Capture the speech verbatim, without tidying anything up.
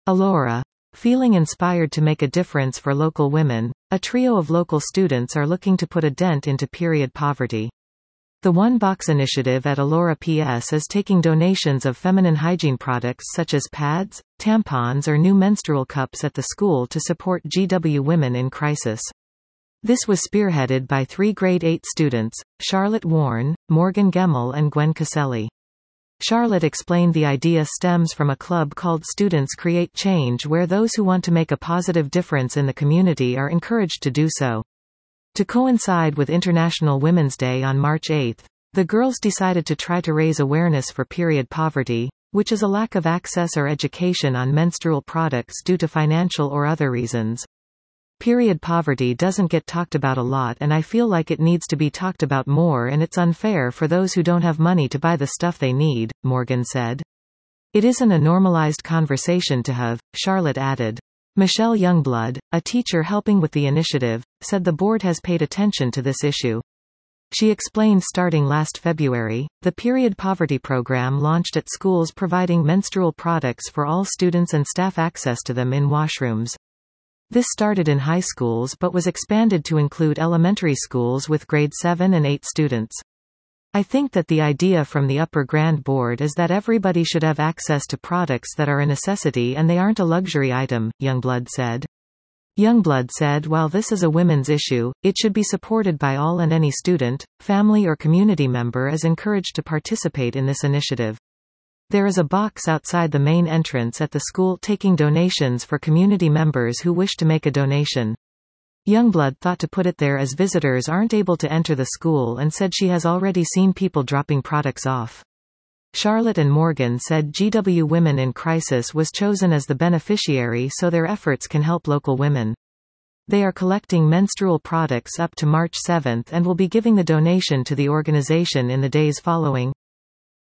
Alora. Feeling inspired to make a difference for local women, a trio of local students are looking to put a dent into period poverty. The One Box initiative at Alora P S is taking donations of feminine hygiene products such as pads, tampons or new menstrual cups at the school to support G W women in crisis. This was spearheaded by three grade eight students, Charlotte Warren, Morgan Gemmel and Gwen Caselli. Charlotte explained the idea stems from a club called Students Create Change, where those who want to make a positive difference in the community are encouraged to do so. To coincide with International Women's Day on March eighth, the girls decided to try to raise awareness for period poverty, which is a lack of access or education on menstrual products due to financial or other reasons. Period poverty doesn't get talked about a lot, and I feel like it needs to be talked about more, and it's unfair for those who don't have money to buy the stuff they need, Morgan said. It isn't a normalized conversation to have, Charlotte added. Michelle Youngblood, a teacher helping with the initiative, said the board has paid attention to this issue. She explained starting last February, the period poverty program launched at schools providing menstrual products for all students and staff access to them in washrooms. This started in high schools but was expanded to include elementary schools with grade seven and eight students. I think that the idea from the Upper Grand Board is that everybody should have access to products that are a necessity and they aren't a luxury item, Youngblood said. Youngblood said while this is a women's issue, it should be supported by all, and any student, family or community member is encouraged to participate in this initiative. There is a box outside the main entrance at the school taking donations for community members who wish to make a donation. Youngblood thought to put it there as visitors aren't able to enter the school, and said she has already seen people dropping products off. Charlotte and Morgan said G W Women in Crisis was chosen as the beneficiary so their efforts can help local women. They are collecting menstrual products up to March seventh and will be giving the donation to the organization in the days following.